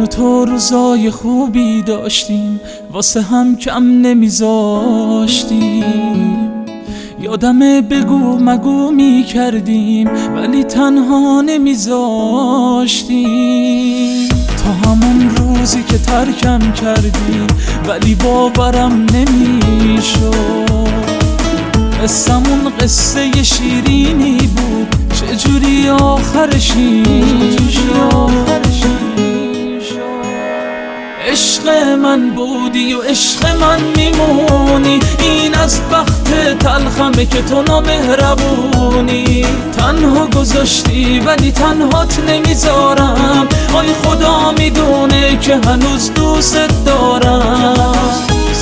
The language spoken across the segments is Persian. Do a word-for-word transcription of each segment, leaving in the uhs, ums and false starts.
من و تو روزای خوبی داشتیم، واسه هم کم نمیذاشتیم. یادمه بگو مگو می کردیم ولی تنها نمیذاشتیم. تا همون روزی که ترکم کردی ولی باورم نمیشد. قصمون قصه شیرینی بود، چجوری آخرش این شد. عشق من بودی و عشق من میمونی، این از بخت تلخمه که تو نامهربونی. تنها گذاشتی ولی تنهات نمیذارم، آی خدا میدونه که هنوز دوست دارم.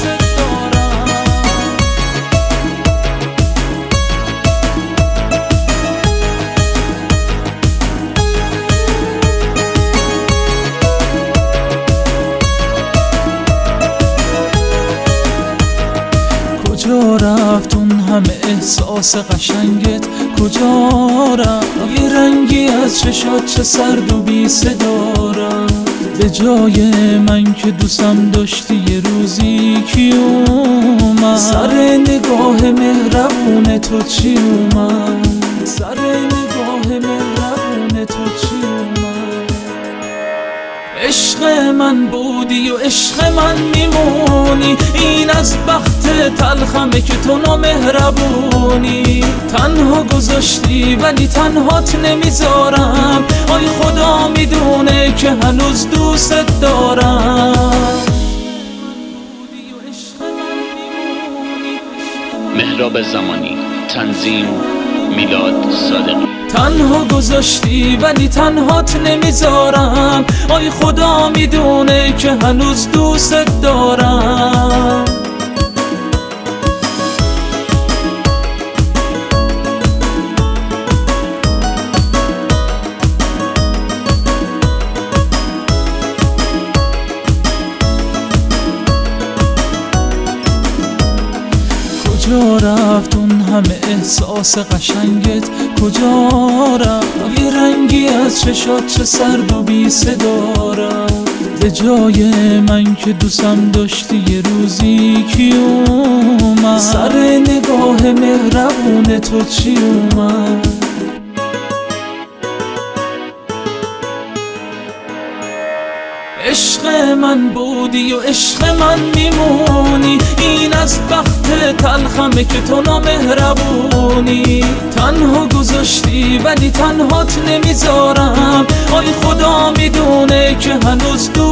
کجا رفت اون همه احساس قشنگت؟ کجا رفت یه رنگی از چشات چه سرد و بی صدا رفت؟ به جای من که دوستم داشتی یه روزی کی اومد؟ سر نگاه مهربون تو چی اومد؟ سر نگاه مهربون تو چی اومد؟ عشق من بودی و عشق من میمونی، این از بخت تلخمه که تو نامهربونی. تنها گذاشتی ولی تنهات نمیذارم، آی خدا میدونه که هنوز دوست دارم. مهراب زمانی، تنظیم میلاد صادقی. تنها گذاشتی ولی تنهات نمیذارم، آی خدا میدونه که هنوز دوست دارم. کجا رفت اون همه احساس قشنگت؟ کجا رفت یه رنگی از چشات چه سرد و بی صدا رفت؟ به جای من که دوستم داشتی یه روزی کی اومد؟ سر نگاه مهربون تو چی اومد؟ عشق من بودی و عشق من میمونی، این از بخت تلخمه که تو نامهربونی. تنها گذاشتی ولی تنهات نمیذارم، آی خدا میدونه که هنوز دو